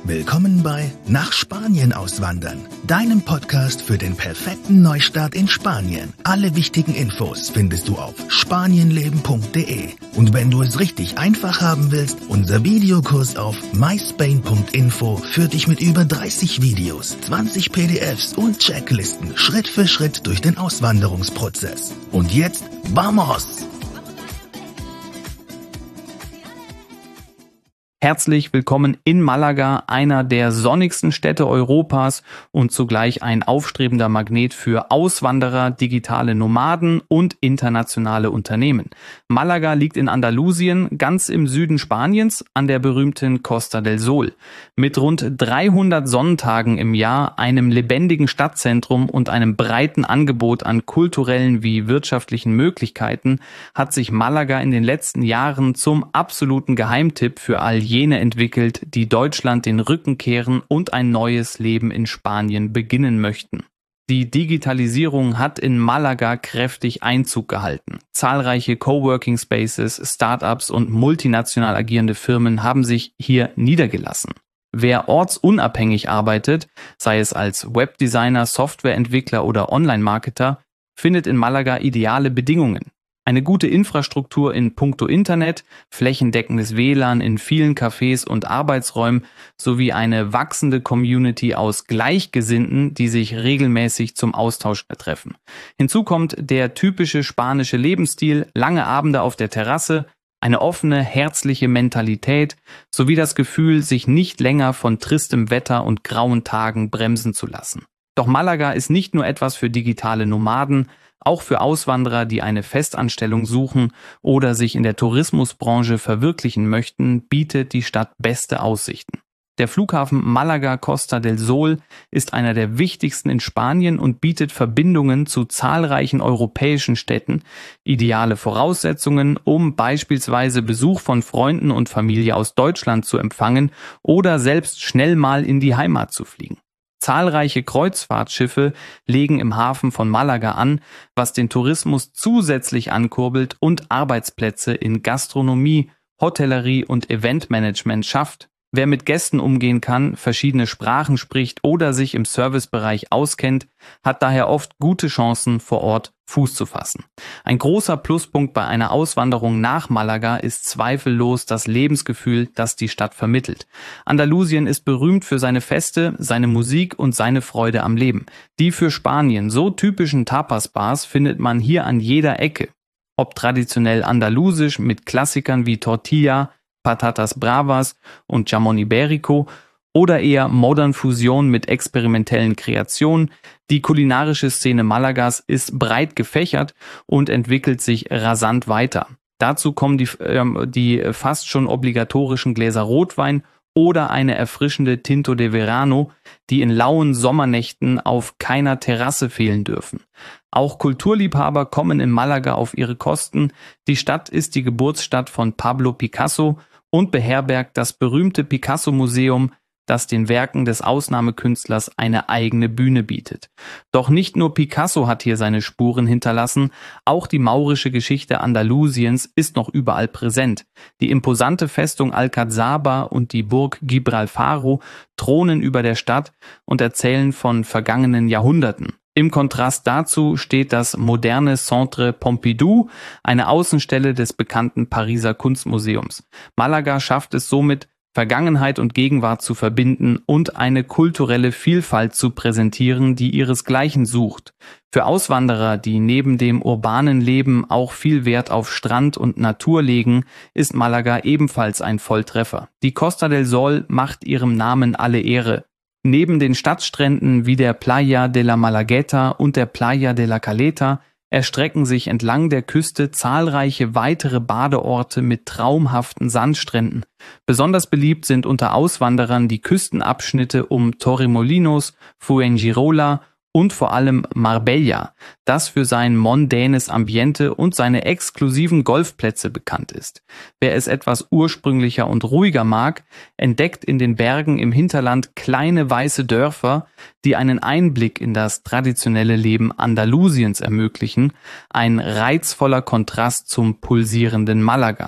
Willkommen bei Nach Spanien auswandern, deinem Podcast für den perfekten Neustart in Spanien. Alle wichtigen Infos findest du auf spanienleben.de. Und wenn du es richtig einfach haben willst, unser Videokurs auf myspain.info führt dich mit über 30 Videos, 20 PDFs und Checklisten Schritt für Schritt durch den Auswanderungsprozess. Und jetzt, vamos! Herzlich willkommen in Malaga, einer der sonnigsten Städte Europas und zugleich ein aufstrebender Magnet für Auswanderer, digitale Nomaden und internationale Unternehmen. Malaga liegt in Andalusien, ganz im Süden Spaniens, an der berühmten Costa del Sol. Mit rund 300 Sonnentagen im Jahr, einem lebendigen Stadtzentrum und einem breiten Angebot an kulturellen wie wirtschaftlichen Möglichkeiten hat sich Malaga in den letzten Jahren zum absoluten Geheimtipp für all jene entwickelt, die Deutschland den Rücken kehren und ein neues Leben in Spanien beginnen möchten. Die Digitalisierung hat in Malaga kräftig Einzug gehalten. Zahlreiche Coworking Spaces, Startups und multinational agierende Firmen haben sich hier niedergelassen. Wer ortsunabhängig arbeitet, sei es als Webdesigner, Softwareentwickler oder Online-Marketer, findet in Malaga ideale Bedingungen. Eine gute Infrastruktur in puncto Internet, flächendeckendes WLAN in vielen Cafés und Arbeitsräumen sowie eine wachsende Community aus Gleichgesinnten, die sich regelmäßig zum Austausch treffen. Hinzu kommt der typische spanische Lebensstil, lange Abende auf der Terrasse, eine offene, herzliche Mentalität sowie das Gefühl, sich nicht länger von tristem Wetter und grauen Tagen bremsen zu lassen. Doch Malaga ist nicht nur etwas für digitale Nomaden, auch für Auswanderer, die eine Festanstellung suchen oder sich in der Tourismusbranche verwirklichen möchten, bietet die Stadt beste Aussichten. Der Flughafen Malaga Costa del Sol ist einer der wichtigsten in Spanien und bietet Verbindungen zu zahlreichen europäischen Städten, ideale Voraussetzungen, um beispielsweise Besuch von Freunden und Familie aus Deutschland zu empfangen oder selbst schnell mal in die Heimat zu fliegen. Zahlreiche Kreuzfahrtschiffe legen im Hafen von Malaga an, was den Tourismus zusätzlich ankurbelt und Arbeitsplätze in Gastronomie, Hotellerie und Eventmanagement schafft. Wer mit Gästen umgehen kann, verschiedene Sprachen spricht oder sich im Servicebereich auskennt, hat daher oft gute Chancen, vor Ort Fuß zu fassen. Ein großer Pluspunkt bei einer Auswanderung nach Malaga ist zweifellos das Lebensgefühl, das die Stadt vermittelt. Andalusien ist berühmt für seine Feste, seine Musik und seine Freude am Leben. Die für Spanien so typischen Tapas-Bars findet man hier an jeder Ecke. Ob traditionell andalusisch mit Klassikern wie Tortilla, Patatas Bravas und Jamón Ibérico oder eher Modern Fusion mit experimentellen Kreationen. Die kulinarische Szene Malagas ist breit gefächert und entwickelt sich rasant weiter. Dazu kommen die fast schon obligatorischen Gläser Rotwein oder eine erfrischende Tinto de Verano, die in lauen Sommernächten auf keiner Terrasse fehlen dürfen. Auch Kulturliebhaber kommen in Malaga auf ihre Kosten. Die Stadt ist die Geburtsstadt von Pablo Picasso und beherbergt das berühmte Picasso-Museum, das den Werken des Ausnahmekünstlers eine eigene Bühne bietet. Doch nicht nur Picasso hat hier seine Spuren hinterlassen, auch die maurische Geschichte Andalusiens ist noch überall präsent. Die imposante Festung Alcazaba und die Burg Gibralfaro thronen über der Stadt und erzählen von vergangenen Jahrhunderten. Im Kontrast dazu steht das moderne Centre Pompidou, eine Außenstelle des bekannten Pariser Kunstmuseums. Malaga schafft es somit, Vergangenheit und Gegenwart zu verbinden und eine kulturelle Vielfalt zu präsentieren, die ihresgleichen sucht. Für Auswanderer, die neben dem urbanen Leben auch viel Wert auf Strand und Natur legen, ist Malaga ebenfalls ein Volltreffer. Die Costa del Sol macht ihrem Namen alle Ehre. Neben den Stadtstränden wie der Playa de la Malagueta und der Playa de la Caleta erstrecken sich entlang der Küste zahlreiche weitere Badeorte mit traumhaften Sandstränden. Besonders beliebt sind unter Auswanderern die Küstenabschnitte um Torremolinos, Fuengirola und vor allem Marbella, das für sein mondänes Ambiente und seine exklusiven Golfplätze bekannt ist. Wer es etwas ursprünglicher und ruhiger mag, entdeckt in den Bergen im Hinterland kleine weiße Dörfer, die einen Einblick in das traditionelle Leben Andalusiens ermöglichen, ein reizvoller Kontrast zum pulsierenden Malaga.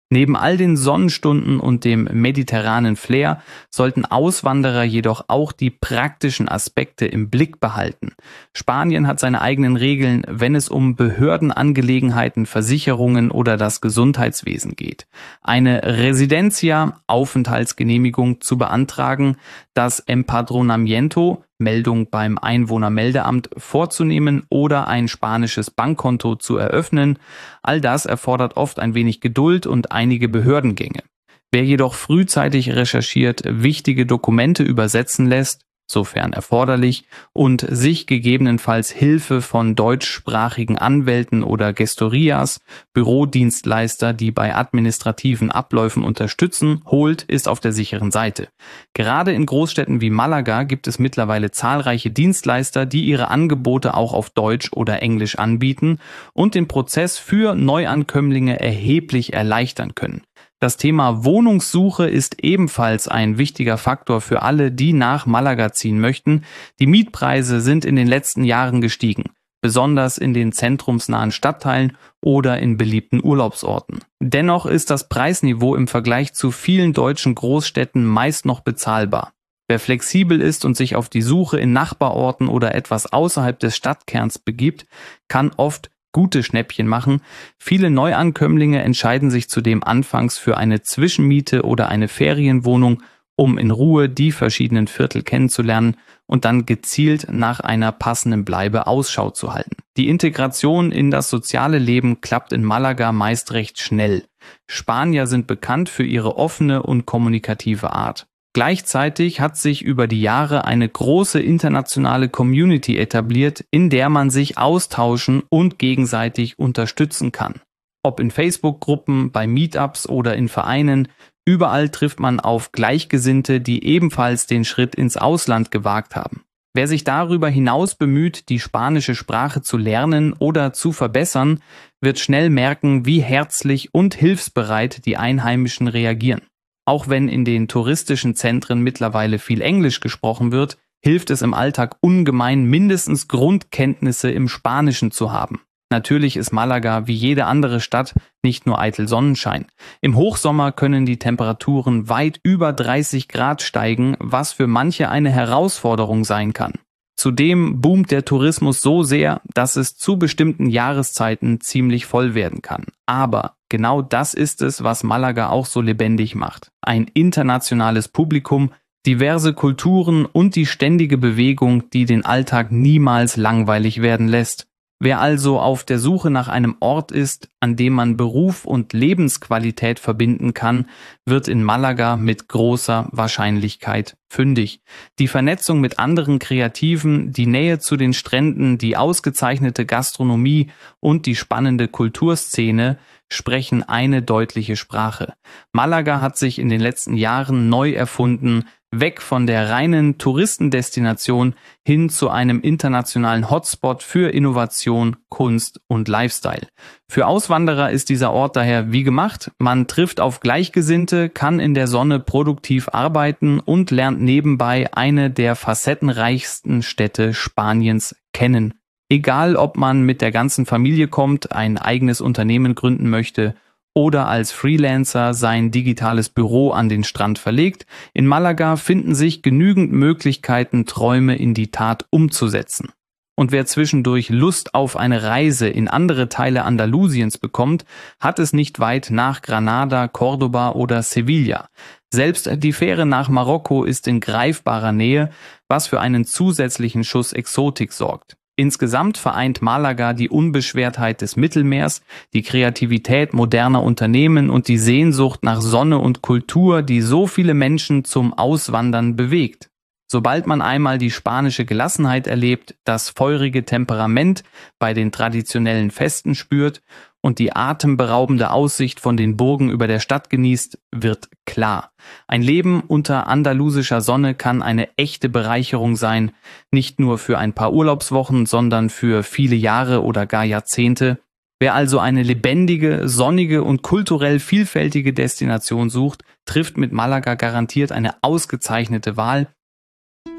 Neben all den Sonnenstunden und dem mediterranen Flair sollten Auswanderer jedoch auch die praktischen Aspekte im Blick behalten. Spanien hat seine eigenen Regeln, wenn es um Behördenangelegenheiten, Versicherungen oder das Gesundheitswesen geht. Eine Residencia, Aufenthaltsgenehmigung zu beantragen, das Empadronamiento, Meldung beim Einwohnermeldeamt vorzunehmen oder ein spanisches Bankkonto zu eröffnen. All das erfordert oft ein wenig Geduld und einige Behördengänge. Wer jedoch frühzeitig recherchiert, wichtige Dokumente übersetzen lässt, sofern erforderlich, und sich gegebenenfalls Hilfe von deutschsprachigen Anwälten oder Gestorias, Bürodienstleister, die bei administrativen Abläufen unterstützen, holt, ist auf der sicheren Seite. Gerade in Großstädten wie Malaga gibt es mittlerweile zahlreiche Dienstleister, die ihre Angebote auch auf Deutsch oder Englisch anbieten und den Prozess für Neuankömmlinge erheblich erleichtern können. Das Thema Wohnungssuche ist ebenfalls ein wichtiger Faktor für alle, die nach Malaga ziehen möchten. Die Mietpreise sind in den letzten Jahren gestiegen, besonders in den zentrumsnahen Stadtteilen oder in beliebten Urlaubsorten. Dennoch ist das Preisniveau im Vergleich zu vielen deutschen Großstädten meist noch bezahlbar. Wer flexibel ist und sich auf die Suche in Nachbarorten oder etwas außerhalb des Stadtkerns begibt, kann oft gute Schnäppchen machen. Viele Neuankömmlinge entscheiden sich zudem anfangs für eine Zwischenmiete oder eine Ferienwohnung, um in Ruhe die verschiedenen Viertel kennenzulernen und dann gezielt nach einer passenden Bleibe Ausschau zu halten. Die Integration in das soziale Leben klappt in Malaga meist recht schnell. Spanier sind bekannt für ihre offene und kommunikative Art. Gleichzeitig hat sich über die Jahre eine große internationale Community etabliert, in der man sich austauschen und gegenseitig unterstützen kann. Ob in Facebook-Gruppen, bei Meetups oder in Vereinen, überall trifft man auf Gleichgesinnte, die ebenfalls den Schritt ins Ausland gewagt haben. Wer sich darüber hinaus bemüht, die spanische Sprache zu lernen oder zu verbessern, wird schnell merken, wie herzlich und hilfsbereit die Einheimischen reagieren. Auch wenn in den touristischen Zentren mittlerweile viel Englisch gesprochen wird, hilft es im Alltag ungemein, mindestens Grundkenntnisse im Spanischen zu haben. Natürlich ist Malaga wie jede andere Stadt nicht nur eitel Sonnenschein. Im Hochsommer können die Temperaturen weit über 30 Grad steigen, was für manche eine Herausforderung sein kann. Zudem boomt der Tourismus so sehr, dass es zu bestimmten Jahreszeiten ziemlich voll werden kann. Aber genau das ist es, was Malaga auch so lebendig macht. Ein internationales Publikum, diverse Kulturen und die ständige Bewegung, die den Alltag niemals langweilig werden lässt. Wer also auf der Suche nach einem Ort ist, an dem man Beruf und Lebensqualität verbinden kann, wird in Malaga mit großer Wahrscheinlichkeit fündig. Die Vernetzung mit anderen Kreativen, die Nähe zu den Stränden, die ausgezeichnete Gastronomie und die spannende Kulturszene sprechen eine deutliche Sprache. Malaga hat sich in den letzten Jahren neu erfunden, weg von der reinen Touristendestination hin zu einem internationalen Hotspot für Innovation, Kunst und Lifestyle. Für Auswanderer ist dieser Ort daher wie gemacht. Man trifft auf Gleichgesinnte, kann in der Sonne produktiv arbeiten und lernt nebenbei eine der facettenreichsten Städte Spaniens kennen. Egal, ob man mit der ganzen Familie kommt, ein eigenes Unternehmen gründen möchte oder als Freelancer sein digitales Büro an den Strand verlegt, in Malaga finden sich genügend Möglichkeiten, Träume in die Tat umzusetzen. Und wer zwischendurch Lust auf eine Reise in andere Teile Andalusiens bekommt, hat es nicht weit nach Granada, Cordoba oder Sevilla. Selbst die Fähre nach Marokko ist in greifbarer Nähe, was für einen zusätzlichen Schuss Exotik sorgt. Insgesamt vereint Malaga die Unbeschwertheit des Mittelmeers, die Kreativität moderner Unternehmen und die Sehnsucht nach Sonne und Kultur, die so viele Menschen zum Auswandern bewegt. Sobald man einmal die spanische Gelassenheit erlebt, das feurige Temperament bei den traditionellen Festen spürt und die atemberaubende Aussicht von den Burgen über der Stadt genießt, wird klar. Ein Leben unter andalusischer Sonne kann eine echte Bereicherung sein, nicht nur für ein paar Urlaubswochen, sondern für viele Jahre oder gar Jahrzehnte. Wer also eine lebendige, sonnige und kulturell vielfältige Destination sucht, trifft mit Malaga garantiert eine ausgezeichnete Wahl.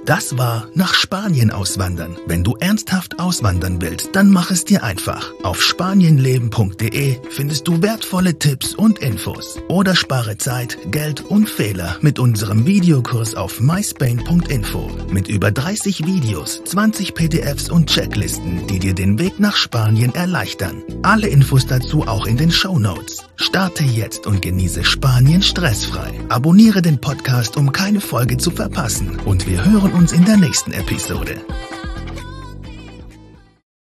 Das war nach Spanien auswandern. Wenn du ernsthaft auswandern willst, dann mach es dir einfach. Auf spanienleben.de findest du wertvolle Tipps und Infos. Oder spare Zeit, Geld und Fehler mit unserem Videokurs auf myspain.info. Mit über 30 Videos, 20 PDFs und Checklisten, die dir den Weg nach Spanien erleichtern. Alle Infos dazu auch in den Shownotes. Starte jetzt und genieße Spanien stressfrei. Abonniere den Podcast, um keine Folge zu verpassen. Und wir hören uns in der nächsten Episode.